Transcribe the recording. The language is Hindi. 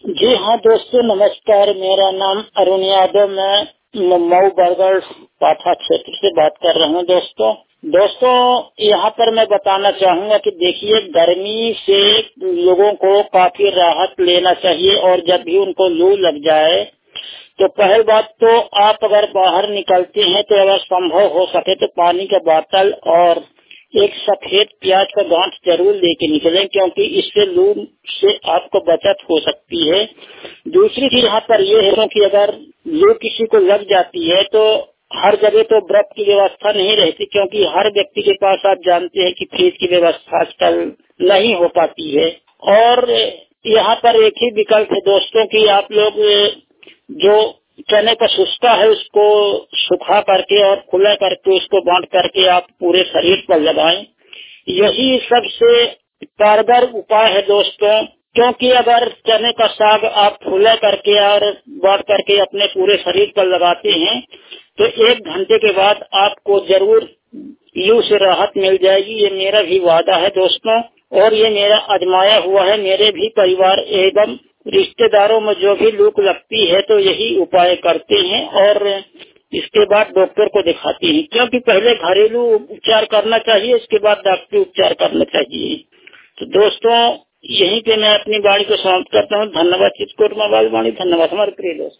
जी हाँ दोस्तों, नमस्कार। मेरा नाम अरुण यादव, मैं मऊ बरगढ़ पाठा क्षेत्र से बात कर रहा हूँ। दोस्तों यहाँ पर मैं बताना चाहूँगा कि देखिए, गर्मी से लोगों को काफी राहत लेना चाहिए। और जब भी उनको लू लग जाए तो पहली बात तो आप अगर बाहर निकलते हैं तो अगर संभव हो सके तो पानी का बोतल और एक सफेद प्याज का गांठ जरूर लेके निकलें, क्योंकि इससे लू से आपको बचत हो सकती है। दूसरी चीज यहाँ पर यह है कि अगर लू किसी को लग जाती है तो हर जगह तो बर्फ की व्यवस्था नहीं रहती, क्योंकि हर व्यक्ति के पास आप जानते हैं कि फ्रिज की व्यवस्था आजकल नहीं हो पाती है। और यहाँ पर एक ही विकल्प है दोस्तों कि आप लोग जो चने का शुष्का है उसको सुखा करके और खुला करके उसको बांध करके आप पूरे शरीर पर लगाएं। यही सबसे कारगर उपाय है दोस्तों, क्योंकि अगर चने का साग आप फूला करके और बांध करके अपने पूरे शरीर पर लगाते हैं तो 1 घंटे के बाद आपको जरूर लू से राहत मिल जाएगी। ये मेरा भी वादा है दोस्तों, और ये मेरा आजमाया हुआ है। मेरे भी परिवार एवं रिश्तेदारों में जो भी लू लगती है तो यही उपाय करते हैं और इसके बाद डॉक्टर को दिखाते हैं, क्योंकि पहले घरेलू उपचार करना चाहिए, इसके बाद डॉक्टरी उपचार करना चाहिए। तो दोस्तों यहीं पे मैं अपनी वाणी को समाप्त करता हूँ। धन्यवाद चित्रकूट मोबाइल वाणी, धन्यवाद हमारे प्रिय दोस्त।